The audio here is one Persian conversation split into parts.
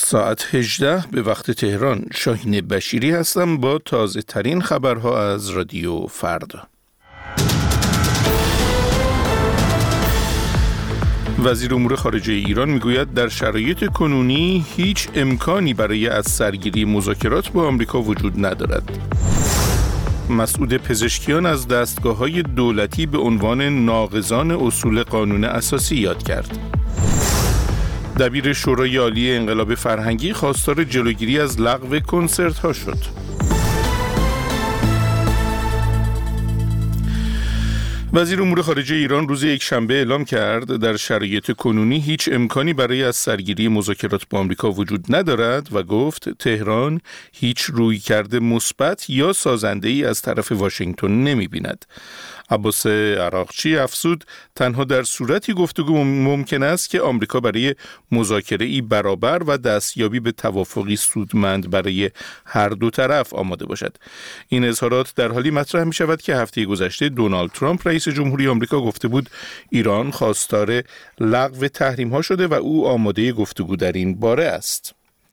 ساعت 18 به وقت تهران. شاهین بشیری هستم با تازه ترین خبرها از رادیو فردا. وزیر امور خارجه ایران میگوید در شرایط کنونی هیچ امکانی برای از سرگیری مذاکرات با آمریکا وجود ندارد. مسعود پزشکیان از دستگاه‌های دولتی به عنوان ناقضان اصول قانون اساسی یاد کرد. دبیر شورای عالی انقلاب فرهنگی خواستار جلوگیری از لغو کنسرت‌ها شد. وزیر امور خارجه ایران روز یکشنبه اعلام کرد در شرایط کنونی هیچ امکانی برای از سرگیری مذاکرات با آمریکا وجود ندارد و گفت تهران هیچ رویکرد مثبت یا سازنده‌ای از طرف واشنگتن نمی‌بیند. عباس عراقچی افزود تنها در صورتی گفتگو ممکن است که آمریکا برای مذاکره‌ای برابر و دستیابی به توافقی سودمند برای هر دو طرف آماده باشد. این اظهارات در حالی مطرح می شود که هفته گذشته دونالد ترامپ رئیس جمهوری آمریکا گفته بود ایران خواستار لغو تحریم‌ها شده و او آماده گفتگو در این باره است.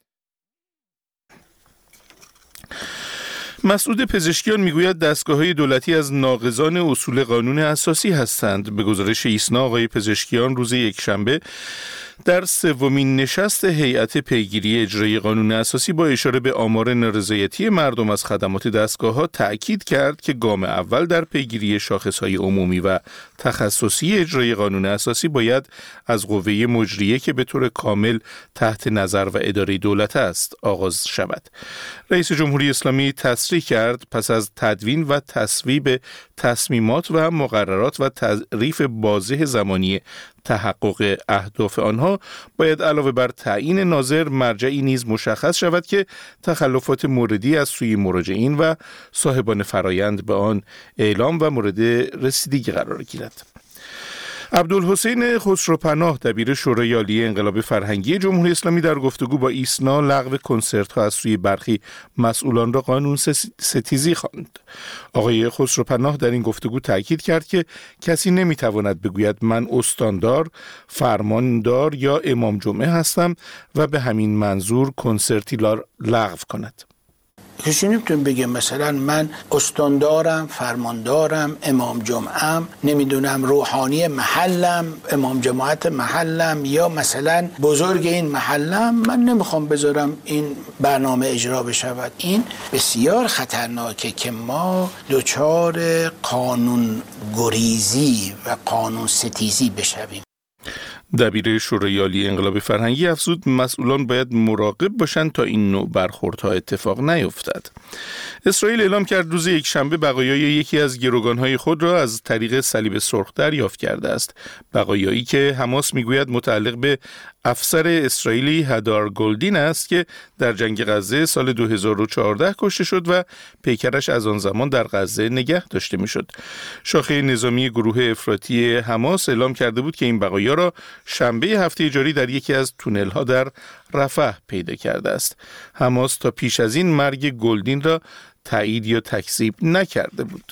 مسعود پزشکیان میگوید دستگاه‌های دولتی از ناقضان اصول قانون اساسی هستند. به گزارش ایسنا آقای پزشکیان روز یکشنبه در سومین نشست هیئت پیگیری اجرای قانون اساسی با اشاره به آمار نارضایتی مردم از خدمات دستگاه‌ها تأکید کرد که گام اول در پیگیری شاخص‌های عمومی و تخصصی اجرای قانون اساسی باید از قوه مجریه که به طور کامل تحت نظر و اداره دولت است آغاز شود. رئیس جمهوری اسلامی تصریح کرد پس از تدوین و تصویب تصمیمات و مقررات و تعریف واضح زمانی تحقق اهداف آنها باید علاوه بر تعیین ناظر مرجعی نیز مشخص شود که تخلفات موردی از سوی مراجعین و صاحبان فرایند به آن اعلام و مورد رسیدگی قرار گیرد. عبدالحسین خسروپناه دبیر شورای عالی انقلاب فرهنگی جمهوری اسلامی در گفتگو با ایسنا لغو کنسرت‌ها از سوی برخی مسئولان را قانون ستیزی خواند. آقای خسروپناه در این گفتگو تاکید کرد که کسی نمیتواند بگوید من استاندار، فرماندار یا امام جمعه هستم و به همین منظور کنسرتی لغو کند. کسی نمیتونه بگه مثلا من استاندارم، فرماندارم، امام جمعه‌ام، نمیدونم روحانی محلم، امام جماعت محلم یا مثلا بزرگ این محلم، من نمیخوام بذارم این برنامه اجرا بشود. این بسیار خطرناکه که ما دچار قانون گریزی و قانون ستیزی بشویم. دبیر شورای عالی انقلاب فرهنگی افزود مسئولان باید مراقب باشند تا این نوع برخوردها اتفاق نیفتد. اسرائیل اعلام کرد روز یکشنبه بقایای یکی از گروگان‌های خود را از طریق صلیب سرخ دریافت کرده است. بقایایی که حماس میگوید متعلق به افسر اسرائیلی هدار گلدین است که در جنگ غزه سال 2014 کشته شد و پیکرش از آن زمان در غزه نگه داشته میشد. شاخه نظامی گروه افراطی حماس اعلام کرده بود که این بقایا را شنبه هفته جاری در یکی از تونل‌ها در رفح پیدا کرده است. حماس تا پیش از این مرگ گلدین را تایید یا تکذیب نکرده بود.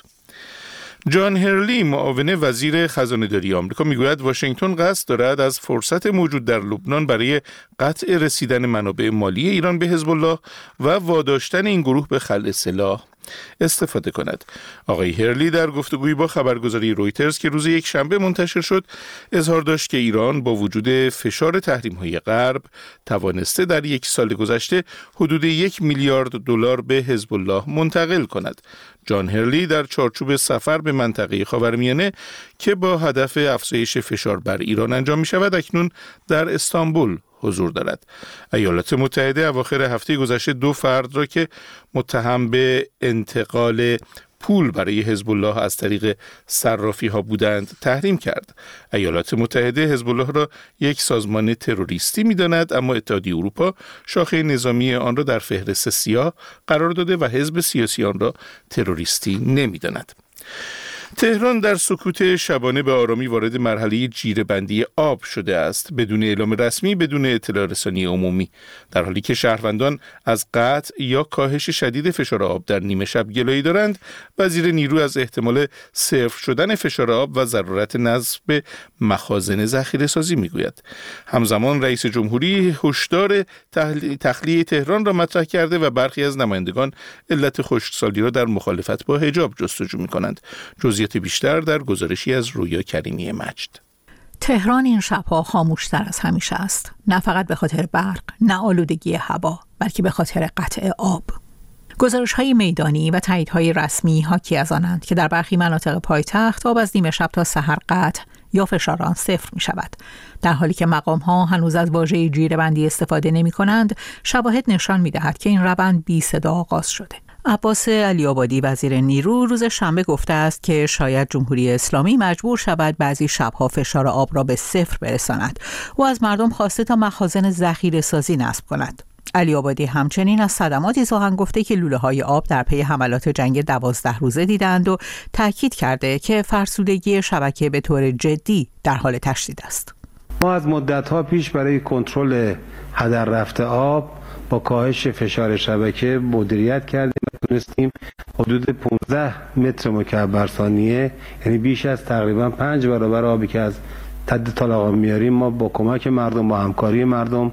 جان هرلی معاون وزیر خزانه‌داری آمریکا میگوید واشنگتن قصد دارد از فرصت موجود در لبنان برای قطع رسیدن منابع مالی ایران به حزب الله و واداشتن این گروه به خلع سلاح استفاده کند. آقای هرلی در گفتگویی با خبرگزاری رویترز که روز یکشنبه منتشر شد اظهار داشت که ایران با وجود فشار تحریم‌های غرب توانسته در یک سال گذشته حدود 1 میلیارد دلار به حزب الله منتقل کند. جان هرلی در چارچوب سفر به منطقه خاورمیانه که با هدف افزایش فشار بر ایران انجام می شود اکنون در استانبول حضور دارد. ایالات متحده اواخر هفته گذشته 2 فرد را که متهم به انتقال پول برای حزب الله از طریق صرافی ها بودند تحریم کرد. ایالات متحده حزب الله را یک سازمان تروریستی می‌داند، اما اتحادیه اروپا شاخه نظامی آن را در فهرست سیاه قرار داده و حزب سیاسی آن را تروریستی نمی‌داند. تهران در سکوت شبانه به آرامی وارد مرحله جیره‌بندی آب شده است، بدون اعلام رسمی، بدون اطلاع رسانی عمومی، در حالی که شهروندان از قطع یا کاهش شدید فشار آب در نیمه شب گلایه دارند. وزیر نیرو از احتمال صفر شدن فشار آب و ضرورت نصب مخازن ذخیره‌سازی میگوید. همزمان رئیس جمهوری هشدار تخلیه تهران را مطرح کرده و برخی از نمایندگان علت خشکسالی را در مخالفت با حجاب جستجو می‌کنند. جزئیات بیشتر در گزارشی از رویا کریمی مجد. تهران این شب‌ها خاموش‌تر از همیشه است، نه فقط به خاطر برق، نه آلودگی هوا، بلکه به خاطر قطع آب. گزارش‌های میدانی و تاییدهای رسمی حاکی از آنند که در برخی مناطق پایتخت آب از نیمه شب تا سحر قطع یا فشار آن صفر می‌شود. در حالی که مقام‌ها هنوز از واژه جیره‌بندی استفاده نمی‌کنند، شواهد نشان می‌دهد که این روند بی صدا آغاز شده. عباس علی‌آبادی وزیر نیرو روز شنبه گفته است که شاید جمهوری اسلامی مجبور شود بعضی شب‌ها فشار آب را به صفر برساند و از مردم خواسته تا مخازن ذخیره‌سازی نصب کند. علی‌آبادی همچنین از صدماتی سخن گفته که لوله‌های آب در پی حملات جنگ 12 روزه دیدند و تاکید کرده که فرسودگی شبکه به طور جدی در حال تشدید است. ما از مدت‌ها پیش برای کنترل هدر رفته آب با کاهش فشار شبکه مدیریت کردیم و تونستیم حدود 15 متر مکعب بر ثانیه، یعنی بیش از تقریبا 5 برابر آبی که از تد طلاقا میاریم، ما با کمک مردم، با همکاری مردم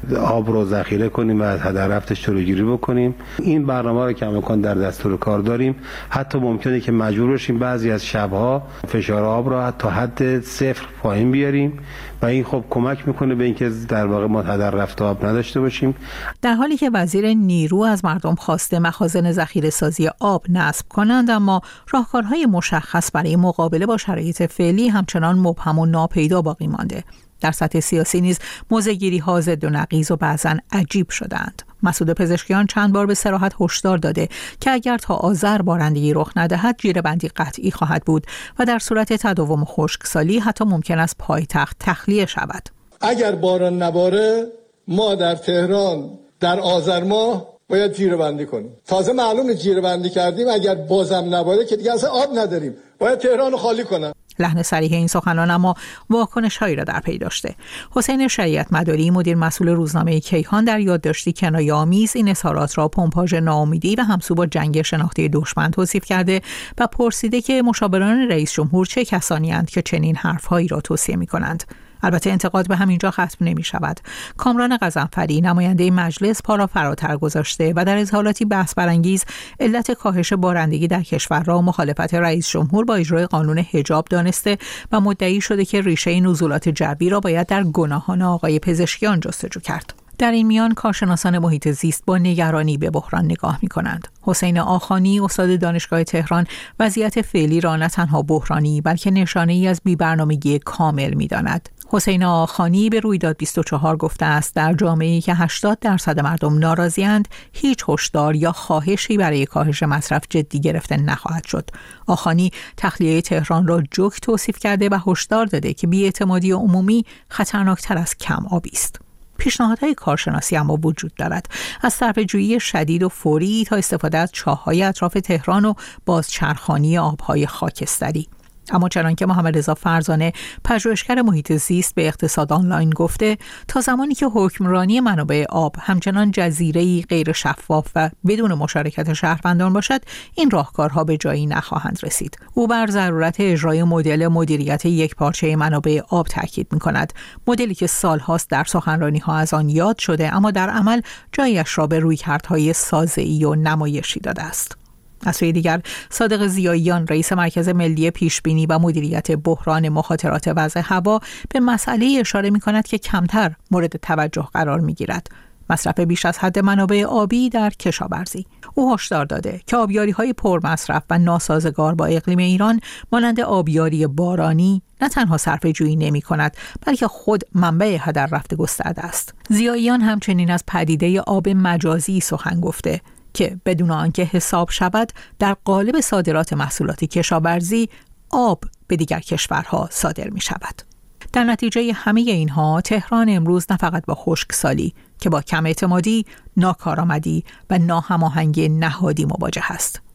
آب رو ذخیره کنیم و از هدر رفتش جلوگیری بکنیم. این برنامه رو کماکان در دستور کار داریم. حتی ممکنه که مجبور بشیم بعضی از شب‌ها فشار آب رو تا حد صفر پایین بیاریم و این خب کمک میکنه به اینکه در واقع ما هدر رفته آب نداشته باشیم. در حالی که وزیر نیرو از مردم خواسته مخازن ذخیره‌سازی آب نصب کنند، اما راهکارهای مشخص برای مقابله با شرایط فعلی همچنان مبهم و ناپیدا باقی مانده. در سطح سیاسی نیز موضع‌گیری‌ها ضد و نقیض و بعضاً عجیب شدند. مسعود پزشکیان چند بار به صراحت هشدار داده که اگر تا آذر بارندگی رخ ندهد جیره‌بندی قطعی خواهد بود و در صورت تداوم خشکسالی حتی ممکن است پایتخت تخلیه شود. اگر باران نباره ما در تهران در آذر ماه باید جیره‌بندی کنیم. تازه معلومه جیره‌بندی کردیم، اگر بازم نباره که دیگه اصلا آب نداریم، باید تهران رو خالی کنن. لحن صریح این سخنان اما واکنش‌هایی را در پی داشته. حسین شریعت مداری مدیر مسئول روزنامه کیهان در یادداشتی کنایه‌آمیز این اظهارات را پمپاژ ناامیدی و همسو با جنگ شناخته دشمن توصیف کرده و پرسیده که مشاوران رئیس جمهور چه کسانی اند که چنین حرف‌هایی را توصیه می‌کنند. البته انتقاد به همینجا ختم نمی شود. کامران غضنفری نماینده مجلس پا را فراتر گذاشته و در اظهاراتی بحث برانگیز علت کاهش بارندگی در کشور را مخالفت رئیس جمهور با اجرای قانون حجاب دانسته و مدعی شده که ریشه نزولات جوی را باید در گناهان آقای پزشکیان جستجو کرد. در این میان کارشناسان محیط زیست با نگرانی به بحران نگاه می‌کنند. حسین آخانی استاد دانشگاه تهران وضعیت فعلی را نه تنها بحرانی بلکه نشانه‌ای از بی‌برنامگی کامل می‌داند. حسین آخانی به رویداد 24 گفته است در جامعه‌ای که 80% مردم ناراضی‌اند هیچ هشدار یا خواهشی برای کاهش مصرف جدی گرفته نخواهد شد. آخانی تخلیه تهران را جوک توصیف کرده و هشدار داده که بی‌اعتمادی عمومی خطرناکتر از کم آبی است. پیشنهادهای کارشناسی اما وجود دارد، از صرفه‌جویی شدید و فوری تا استفاده از چاه‌های اطراف تهران و بازچرخانی آب‌های خاکستری. اما چنانکه محمد رضا فرزانه پژوهشگر محیط زیست به اقتصاد آنلاین گفته، تا زمانی که حکمرانی منابع آب همچنان جزیره‌ای غیر شفاف و بدون مشارکت شهروندان باشد، این راهکارها به جایی نخواهند رسید. او بر ضرورت اجرای مدل مدیریت یکپارچه منابع آب تاکید می‌کند، مدلی که سال‌هاست در سخنرانی‌ها از آن یاد شده اما در عمل جایش را به رویکردهای سازه‌ای و نمایشی داده است. از سوی دیگر صادق ضیاییان رئیس مرکز ملی پیشبینی و مدیریت بحران مخاطرات وضع هوا به مسئله اشاره می‌کند که کمتر مورد توجه قرار می‌گیرد: مصرف بیش از حد منابع آبی در کشاورزی. او هشدار داده که آبیاری‌های پرمصرف و ناسازگار با اقلیم ایران مانند آبیاری بارانی نه تنها صرفه‌جویی نمی‌کند بلکه خود منبع هدر رفت گسترده است. ضیاییان همچنین از پدیده آب مجازی سخن گفته که بدون آنکه حساب شود در قالب صادرات محصولات کشاورزی آب به دیگر کشورها صادر می شود. در نتیجه همه اینها تهران امروز نه فقط با خشکسالی که با کم اعتمادی، ناکارآمدی و ناهماهنگی نهادی مواجه است.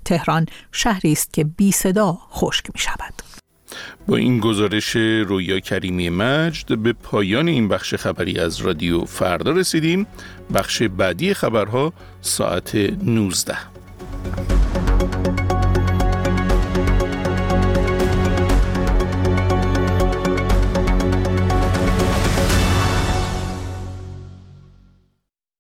تهران شهری است که بی صدا خشک می شود. با این گزارش رویا کریمی مجد به پایان این بخش خبری از رادیو فردا رسیدیم. بخش بعدی خبرها ساعت 19.